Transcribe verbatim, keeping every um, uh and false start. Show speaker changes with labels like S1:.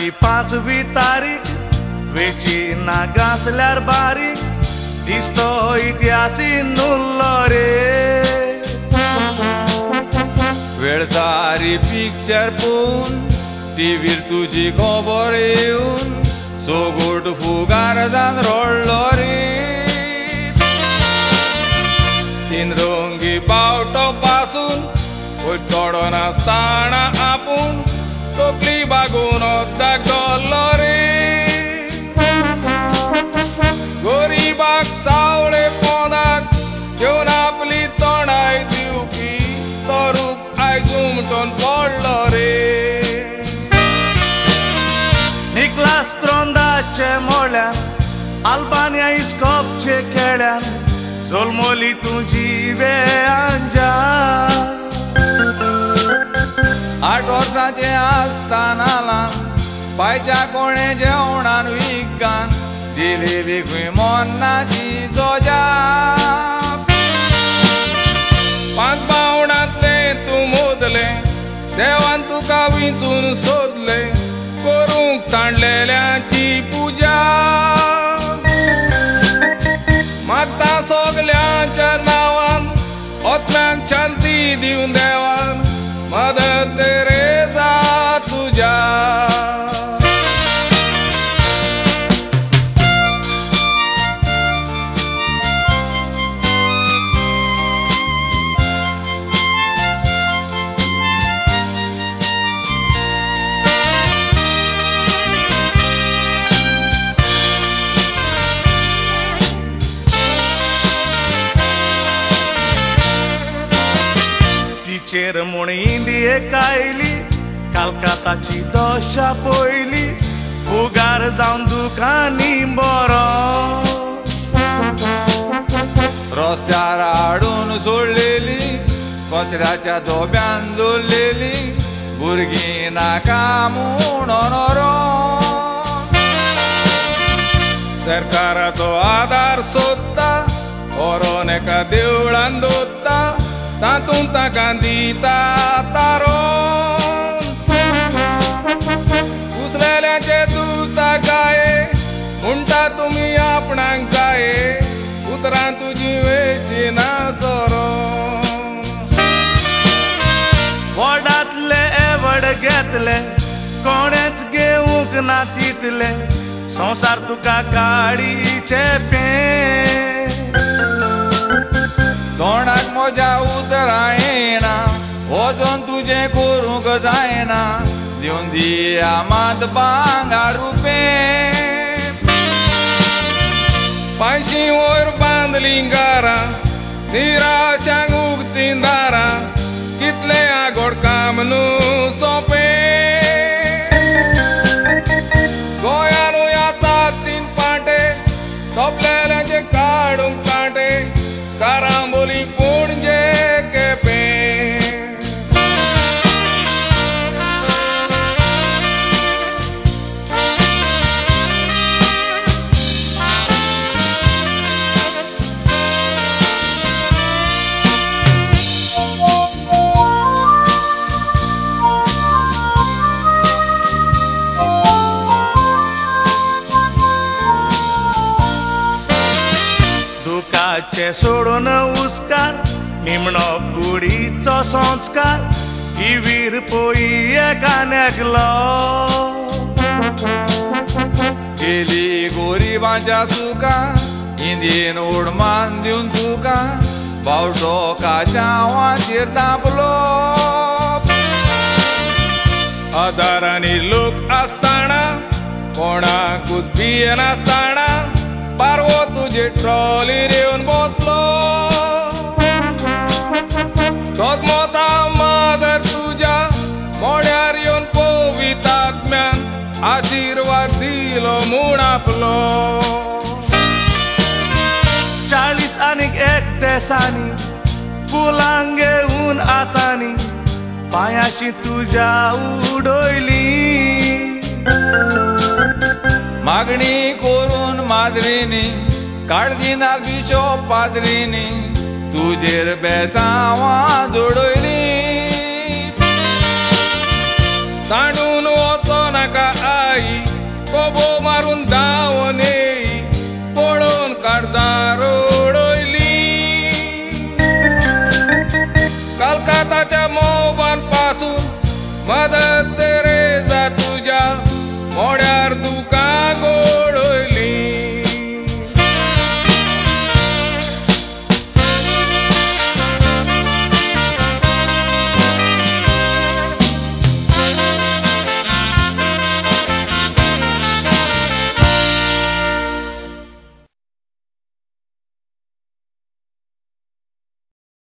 S1: February पांचवी तारीख वेची नागासल्यार बारीक दिसतो इतिहासी नुल्लो रे
S2: वेळ सारी पिक्चर पोवन टीव्हीर तुजी खबर येवन सोगूट फुगार जावन रडलो रे तीन रंगी पावटो पासून चोडो नासतना आपूण तकली बागून दाखलो रे गरीबाक सावळे पोंदाक घेवन आपली तोंडाय दिवपी तरूक आयज उमटून पडलो रे
S1: निकलास त्रोंदाचे मोळ्यान आल्बानिया इस्कॉपचे खेड्यान जल्मली तुजी वेळांजा
S2: आठ वर्सांचे आसतना ल्हान बायच्या कोणे जेवणान विकान दिलेली खंय मोन्नाची जोजा पांच पावणांतले तूं मोदले देवान तुका विंचून सोदले करूंक सांडलेल्यांची पुजा मागता सगल्यांच्या नांवान ओतल्यान शांती दिवन देवान मदत तेरेजा तुज्या
S1: तिचेर म्हूण इंडियेक आयली कालकाताची दशा पयली फुगार जावन दुकानी बरो
S2: रस्त्यार हाडून सोडलेली कचऱ्याच्या धोब्यान दवरलेली भुरगीं नाका म्हणून सरकाराचो आदार सोदता व्हरोन एका देवळान दवरता तातूंत ताका दिता तारोन उसलेल्याचे दुता गाये म्हणटा तुमी आपणाक जाये उतरां तुजी वेची ना सोरोन
S1: वडांतले एवड घेतले कोणेच घेवंक ना तितले संवसार तुका काडीचे पे
S2: तोंडाक म्हज्या उतरां येना वचोन तुजें करूंक जायना दिवन दिया मात भांगार रुपे पांयशीं वयर बांदलीं घरां निराशांक उगतीं दारां कितलें आगोड काम न्हू सोंपें गोंयानूय आसात तीन पाटे सोंपलेल्याचे काडूंक कांटे कारांबोली पणजे केपें
S1: दुखाचे सोडून उस्कार निमणो कुडीचो संस्कार ही वीर पोई एकान एकलो
S2: गेली गोरिबांच्या सुका हिंदीन उडमान दिवन तुका बावटो काशावाचेर तापलो आदारांनी लोक आसतना कोणाकूच भिये नासतना पारवो तुजे ट्रॉलीर येवन बसलो तोच मोता मादर तुज्या मोड्यार येवन पवितात्म्यान आशिर्वाद दिलो म्हूण आपलो
S1: चाळीस आनीक एक देशांनी फुलां घेवन आतांनी पांयाशी तुज्या उडयली
S2: मागणी करून माद्रीनी काळजीना बिशो पाद्रीनी तुजेर बेसांवां जोडयली सांडून वचो नाका आई मारून धावने